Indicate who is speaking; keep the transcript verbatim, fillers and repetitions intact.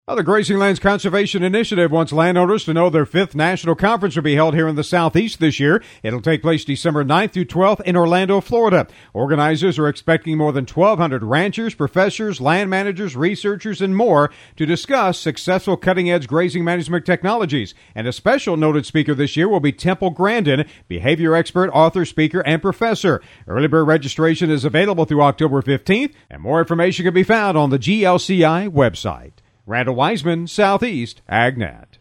Speaker 1: Well, the Grazing Lands Conservation Initiative wants landowners to know their fifth national conference will be held here in the Southeast this year. It'll take place December ninth through twelfth in Orlando, Florida. Organizers are expecting more than twelve hundred ranchers, professors, land managers, researchers, and more to discuss successful cutting-edge grazing management technologies. And a special noted speaker this year will be Temple Grandin, behavior expert, author, speaker, and professor. Early bird registration is available through October fifteenth, and more information can be found on the G L C I website. Randall Wiseman, Southeast AgNet.